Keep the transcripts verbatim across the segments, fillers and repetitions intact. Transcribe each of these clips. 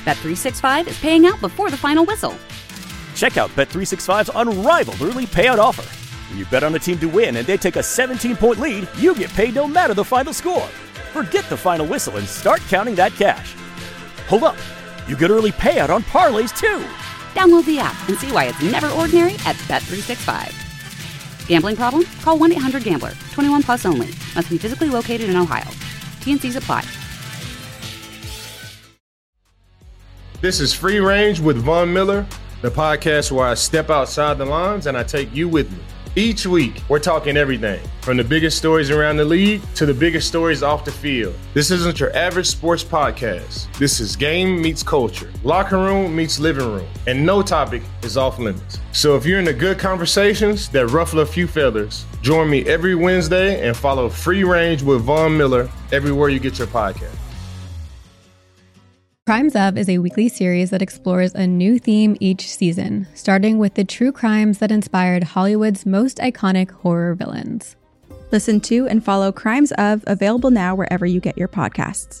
Bet three sixty-five is paying out before the final whistle. Check out Bet three sixty-five's unrivaled early payout offer. When you bet on a team to win and they take a seventeen-point lead, you get paid no matter the final score. Forget the final whistle and start counting that cash. Hold up. You get early payout on parlays, too. Download the app and see why it's never ordinary at Bet three sixty-five. Gambling problem? Call one eight hundred gambler. twenty-one plus only. Must be physically located in Ohio. T N Cs apply. This is Free Range with Von Miller, the podcast where I step outside the lines and I take you with me. Each week, we're talking everything from the biggest stories around the league to the biggest stories off the field. This isn't your average sports podcast. This is game meets culture, locker room meets living room, and no topic is off limits. So if you're into good conversations that ruffle a few feathers, join me every Wednesday and follow Free Range with Von Miller everywhere you get your podcast. Crimes Of is a weekly series that explores a new theme each season, starting with the true crimes that inspired Hollywood's most iconic horror villains. Listen to and follow Crimes Of, available now wherever you get your podcasts.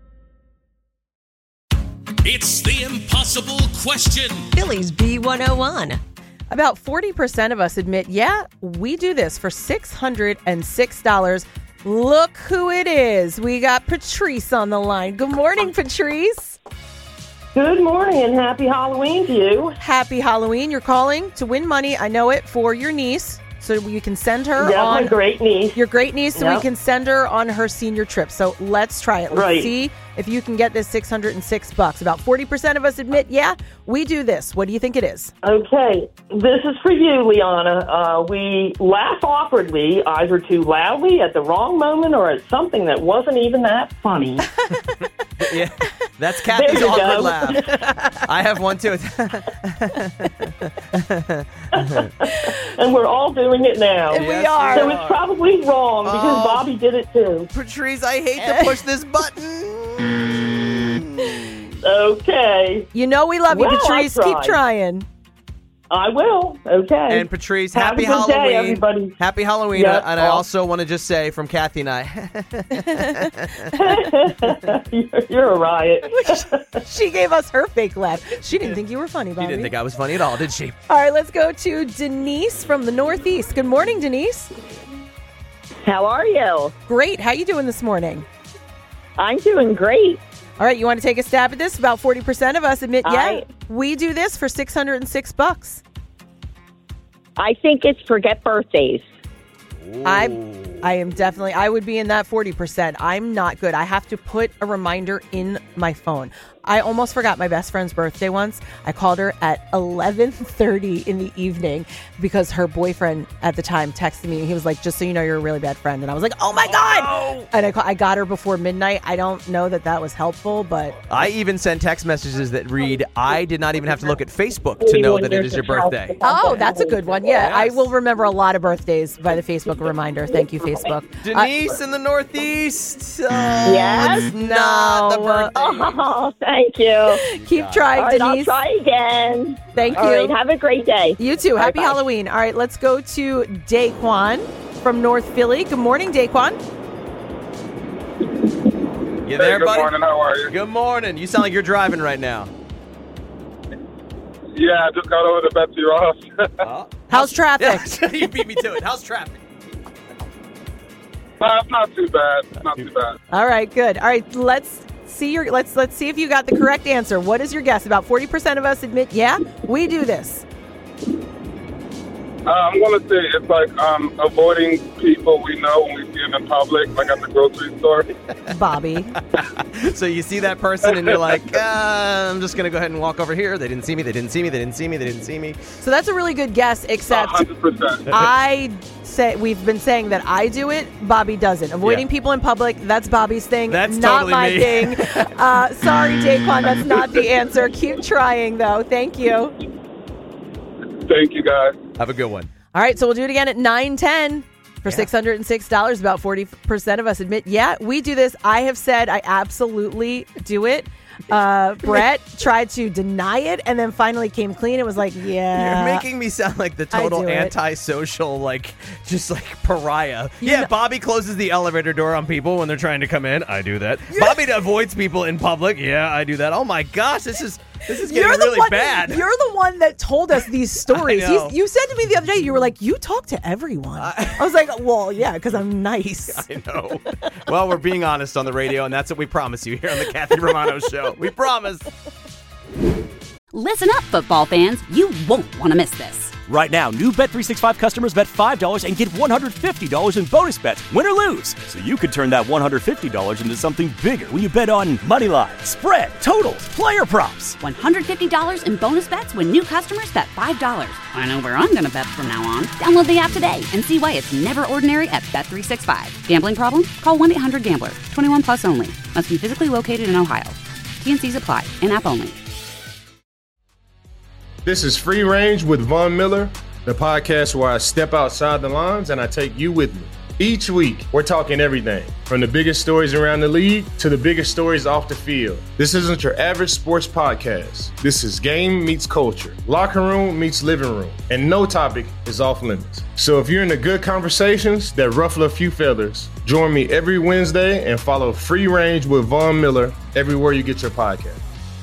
It's the impossible question. Phillies B one oh one. About forty percent of us admit, yeah, we do this for six hundred six dollars. Look who it is. We got Patrice on the line. Good morning, Patrice. Good morning and happy Halloween to you. Happy Halloween. You're calling to win money, I know it, for your niece. So you can send her yeah, on... my great niece. Your great niece, so yep. we can send her on her senior trip. So let's try it. Let's right. see if you can get this six hundred six bucks. About forty percent of us admit, yeah, we do this. What do you think it is? Okay, this is for you, Liana. Uh, we laugh awkwardly, either too loudly at the wrong moment or at something that wasn't even that funny. Yeah, that's Kathy's awkward go. laugh. I have one too. And we're all doing it now. And we are. So it's probably wrong because Oh. Bobby did it too. Patrice, I hate to push this button. Okay. You know we love you, Well, I Patrice. Keep tried. trying. I will. Okay. And Patrice, Have happy a good Halloween. day, everybody. Happy Halloween. Yep. And I Oh. also want to just say from Kathy and I, you're, you're a riot. She gave us her fake laugh. She didn't think you were funny, Bobby. she didn't think I was funny at all, did she? All right, let's go to Denise from the Northeast. Good morning, Denise. How are you? Great. How you doing this morning? I'm doing great. All right, you want to take a stab at this? About forty percent of us admit, yeah, I- we do this for six hundred six bucks. I think it's forget birthdays. I I am definitely, I would be in that forty percent. I'm not good. I have to put a reminder in my phone. I almost forgot my best friend's birthday once. I called her at eleven thirty in the evening because her boyfriend at the time texted me. He was like, just so you know, you're a really bad friend. And I was like, oh my God. Oh. And I, ca- I got her before midnight. I don't know that that was helpful, but. I even send text messages that read, I did not even have to look at Facebook to know that it is your birthday. Oh, that's a good one. Yeah, Yes. I will remember a lot of birthdays by the Facebook reminder. Thank you, Facebook. Denise in the Northeast. Oh, Yes? It's not the No. birthday. Oh, thank you. Keep trying, All right, Denise. I'll try again. Thank All you. right, have a great day. You too. Happy Bye-bye. Halloween. All right, let's go to Daquan from North Philly. Good morning, Daquan. You there, Hey, good buddy? morning. How are you? Good morning. You sound like you're driving right now. Yeah, I just got over to Betsy Ross. Oh. How's traffic? Yeah, you beat me to it. How's traffic? No, it's not too bad. It's not too bad. All right, good. All right, let's see your let's let's see if you got the correct answer. What is your guess? About forty percent of us admit, yeah, we do this. Uh, I'm going to say it's like um, avoiding people we know when we see them in public, like at the grocery store. Bobby. So you see that person and you're like, uh, I'm just going to go ahead and walk over here. They didn't see me. They didn't see me. They didn't see me. They didn't see me. So that's a really good guess, except one hundred percent. I say we've been saying that I do it, Bobby doesn't. Avoiding Yeah. people in public, that's Bobby's thing. That's not totally my me. thing. Uh, sorry, Daquan, that's not the answer. Keep trying, though. Thank you. Thank you, guys. Have a good one. All right, so we'll do it again at nine ten for Yeah. six hundred six dollars. About forty percent of us admit, yeah, we do this. I have said I absolutely do it. Uh, Brett tried to deny it and then finally came clean. It was like, yeah. You're making me sound like the total antisocial, like, just like pariah. You yeah, know- Bobby closes the elevator door on people when they're trying to come in. I do that. Yeah. Bobby avoids people in public. Yeah, I do that. Oh my gosh, this is this is getting you're the really one, bad. You're the one that told us these stories. I know. You said to me the other day, you were like, you talk to everyone. I, I was like, well, yeah, because I'm nice. I know. Well, we're being honest on the radio, and that's what we promise you here on the Kathy Romano Show. We promise. Listen up, football fans. You won't want to miss this. Right now, new Bet three sixty-five customers bet five dollars and get one hundred fifty dollars in bonus bets, win or lose. So you could turn that one hundred fifty dollars into something bigger when you bet on money line, spread, totals, player props. one hundred fifty dollars in bonus bets when new customers bet five dollars. I know where I'm going to bet from now on. Download the app today and see why it's never ordinary at Bet three sixty-five. Gambling problem? Call one eight hundred gambler. twenty-one plus only. Must be physically located in Ohio. T N Cs apply. In-app only. This is Free Range with Von Miller, the podcast where I step outside the lines and I take you with me. Each week, we're talking everything from the biggest stories around the league to the biggest stories off the field. This isn't your average sports podcast. This is game meets culture, locker room meets living room, and no topic is off limits. So if you're into good conversations that ruffle a few feathers, join me every Wednesday and follow Free Range with Von Miller everywhere you get your podcast.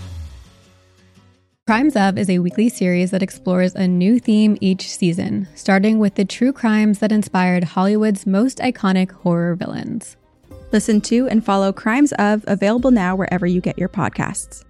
Crimes Of is a weekly series that explores a new theme each season, starting with the true crimes that inspired Hollywood's most iconic horror villains. Listen to and follow Crimes Of, available now wherever you get your podcasts.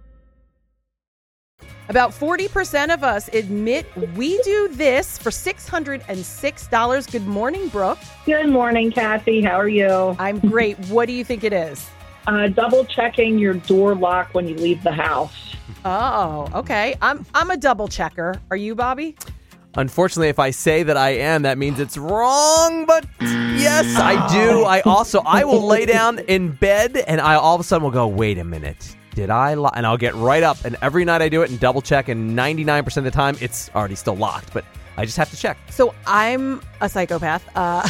About forty percent of us admit we do this for six hundred six dollars. Good morning, Brooke. Good morning, Kathy. How are you? I'm great. What do you think it is? Uh, double checking your door lock when you leave the house. Oh, okay. I'm I'm a double checker. Are you, Bobby? Unfortunately, if I say that I am, that means it's wrong. But yes, I do. I also I will lay down in bed and I all of a sudden will go, wait a minute. Did I lock? And I'll get right up. And every night I do it and double check. And ninety-nine percent of the time, it's already still locked. But I just have to check. So I'm a psychopath. Uh,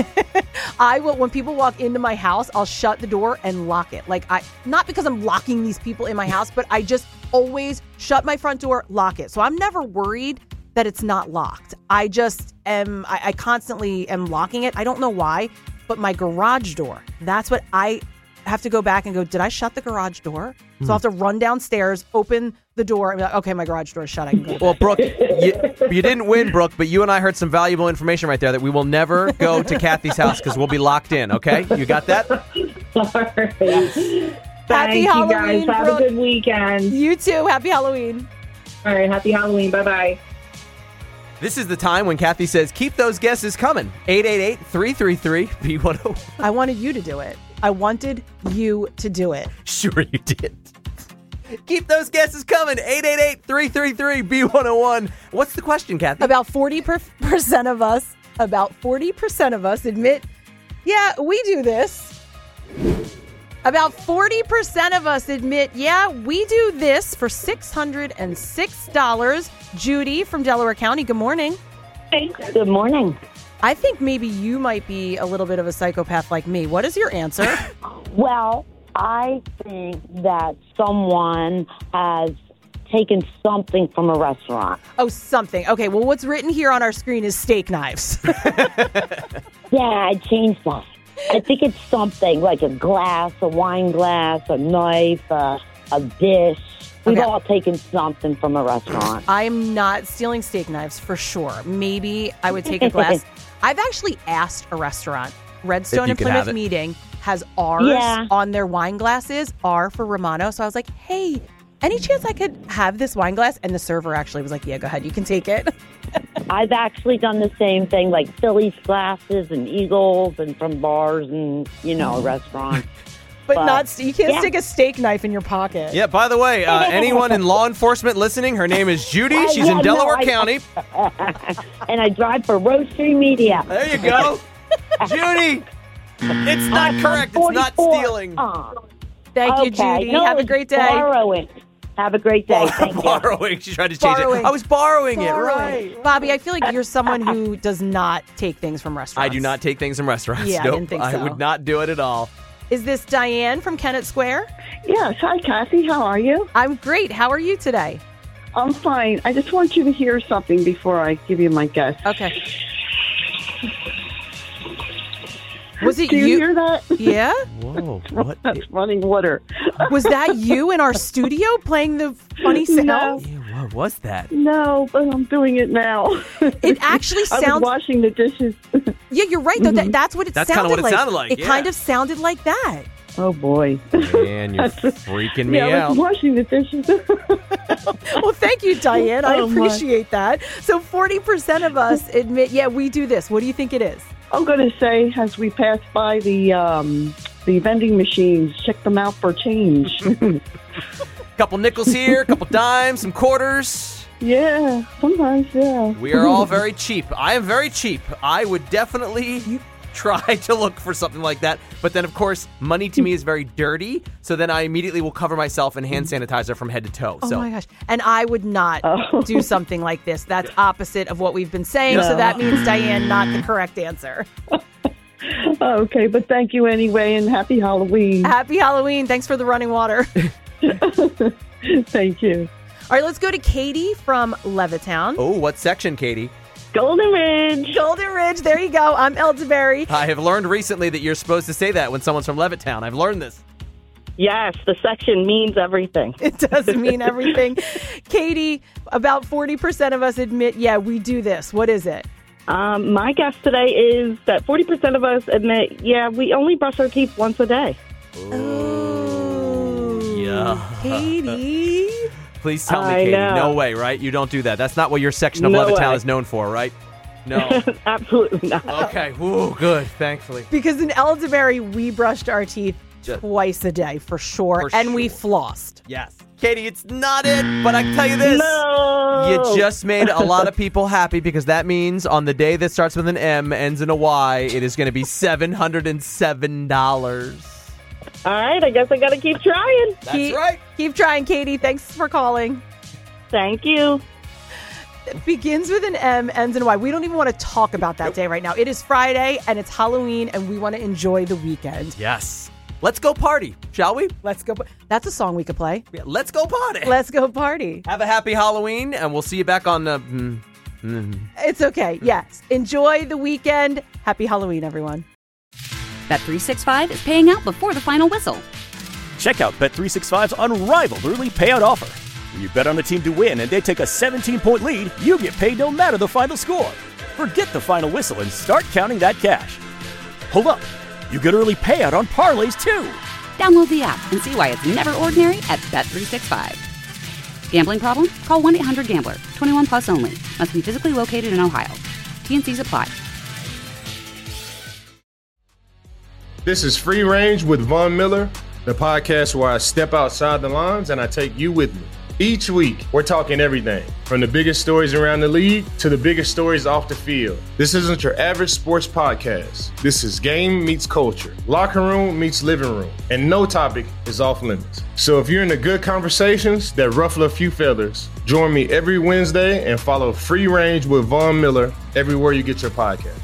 I will, when people walk into my house, I'll shut the door and lock it. Like I, not because I'm locking these people in my house, but I just always shut my front door, lock it. So I'm never worried that it's not locked. I just am, I, I constantly am locking it. I don't know why, but my garage door, that's what I have to go back and go, did I shut the garage door? So mm. I'll have to run downstairs, open the door, and be like, okay, my garage door is shut. I can go. Well, Brooke, you, you didn't win, Brooke, but you and I heard some valuable information right there that we will never go to Kathy's house because we'll be locked in, okay? You got that? All right. Happy Thank Halloween, you guys. Have Brooke. a good weekend. You too. Happy Halloween. All right. Happy Halloween. Bye-bye. This is the time when Kathy says, keep those guesses coming. eight eight eight, three three three, B one oh one. I wanted you to do it. I wanted you to do it. Sure you did. Keep those guesses coming. eight eight eight, three three three, B one oh one. What's the question, Kathy? About forty percent of us, about forty percent of us admit, yeah, we do this. About forty percent of us admit, yeah, we do this for six hundred six dollars. Judy from Delaware County, good morning. Hey, good morning. I think maybe you might be a little bit of a psychopath like me. What is your answer? Well, I think that someone has taken something from a restaurant. Oh, something. Okay, well, what's written here on our screen is steak knives. Yeah, I changed that. I think it's something like a glass, a wine glass, a knife, a, a dish. We've Okay. all taken something from a restaurant. I'm not stealing steak knives for sure. Maybe I would take a glass. I've actually asked a restaurant. Redstone you and could have Plymouth it. Meeting has R's Yeah. on their wine glasses, R for Romano. So I was like, hey, any chance I could have this wine glass? And the server actually was like, yeah, go ahead. You can take it. I've actually done the same thing, like Phillies glasses and Eagles and from bars and, you know, restaurants. But, But, not, st- you can't yeah. stick a steak knife in your pocket. Yeah, by the way, uh, anyone in law enforcement listening, her name is Judy. Uh, She's yeah, in Delaware no, I- County. And I drive for Rose Tree Media. There you go. Judy, it's not I'm correct. It's not forty-four. stealing. Oh, Thank you, okay. Judy. No, Have a it's great day. Borrowing. Have a great day. Thank you. Borrowing. She tried to change Borrowing. it. I was borrowing, it, Borrowing. right. Bobby, I feel like you're someone who does not take things from restaurants. I do not take things from restaurants. Yeah, I Nope, didn't think I so. would not do it at all. Is this Diane from Kennett Square? Yes. Hi, Kathy. How are you? I'm great. How are you today? I'm fine. I just want you to hear something before I give you my guess. Okay. Was it Do you, you? hear that? Yeah? Whoa. What? That's running water. Was that you in our studio playing the funny sound? No. Yeah, what was that? No, but I'm doing it now. It actually I was sounds... washing the dishes. Yeah, you're right, though. That, that's what it That's sounded kinda what it like. sounded like, It yeah. kind of sounded like that. Oh, boy. Man, you're freaking me yeah, I out. was washing the dishes. Well, thank you, Diane. I Oh, my. appreciate that. So forty percent of us admit, yeah, we do this. What do you think it is? I'm going to say, as we pass by the um, the vending machines, check them out for change. Couple nickels here, couple dimes, some quarters. Yeah, sometimes, yeah. We are all very cheap. I am very cheap. I would definitely try to look for something like that. But then, of course, money to me is very dirty. So then I immediately will cover myself in hand sanitizer from head to toe. Oh so. my gosh. And I would not Oh. do something like this. That's opposite of what we've been saying. So No. that means, Diane, not the correct answer. Okay, but thank you anyway, and happy Halloween. Happy Halloween. Thanks for the running water. Thank you. All right, let's go to Katie from Levittown. Oh, what section, Katie? Golden Ridge. Golden Ridge. There you go. I'm Elderberry. I have learned recently that you're supposed to say that when someone's from Levittown. I've learned this. Yes, the section means everything. It does mean everything. Katie, about forty percent of us admit, yeah, we do this. What is it? Um, my guess today is that forty percent of us admit, yeah, we only brush our teeth once a day. Yeah. Katie. Please tell me, I Katie. know. No way, right? You don't do that. That's not what your section of No Levittown way. is known for, right? No. Absolutely not. Okay. Woo, good. Thankfully. Because in Elderberry, we brushed our teeth Just- twice a day for sure, For and we sure. flossed. Yes. Katie, it's not it, but I can tell you this. No. You just made a lot of people happy because that means on the day that starts with an M, ends in a Y, it is going to be seven hundred seven dollars. All right, I guess I got to keep trying. That's keep, right. Keep trying, Katie. Thanks for calling. Thank you. It begins with an M, ends in a Y. We don't even want to talk about that day right now. It is Friday, and it's Halloween, and we want to enjoy the weekend. Yes. Let's go party, shall we? Let's go. That's a song we could play. Yeah, let's go party. Let's go party. Have a happy Halloween, and we'll see you back on the... Mm, mm. It's okay. Yes. Enjoy the weekend. Happy Halloween, everyone. Bet three sixty-five is paying out before the final whistle. Check out Bet three sixty-five's unrivaled early payout offer. When you bet on a team to win and they take a seventeen-point lead, you get paid no matter the final score. Forget the final whistle and start counting that cash. Hold up. You get early payout on parlays, too. Download the app and see why it's never ordinary at Bet three sixty-five. Gambling problem? Call one eight hundred gambler. twenty-one plus only. Must be physically located in Ohio. T N Cs apply. This is Free Range with Von Miller, the podcast where I step outside the lines and I take you with me. Each week, we're talking everything from the biggest stories around the league to the biggest stories off the field. This isn't your average sports podcast. This is game meets culture, locker room meets living room, and no topic is off limits. So if you're into good conversations that ruffle a few feathers, join me every Wednesday and follow Free Range with Von Miller everywhere you get your podcast.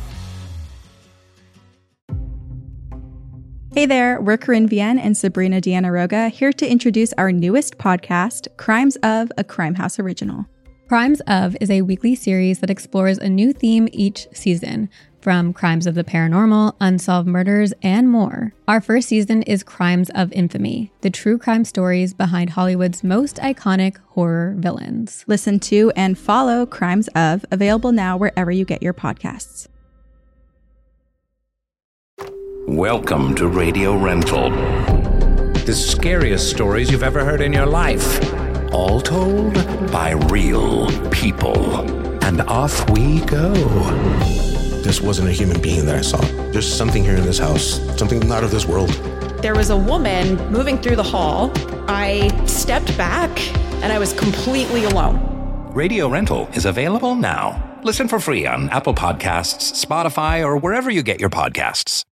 Hey there, we're Corinne Vienne and Sabrina Deanna Roga here to introduce our newest podcast, Crimes of, a Crime House original. Crimes of is a weekly series that explores a new theme each season, from crimes of the paranormal, unsolved murders, and more. Our first season is Crimes of Infamy, the true crime stories behind Hollywood's most iconic horror villains. Listen to and follow Crimes of, available now wherever you get your podcasts. Welcome to Radio Rental. The scariest stories you've ever heard in your life. All told by real people. And off we go. This wasn't a human being that I saw. There's something here in this house, something not of this world. There was a woman moving through the hall. I stepped back and I was completely alone. Radio Rental is available now. Listen for free on Apple Podcasts, Spotify, or wherever you get your podcasts.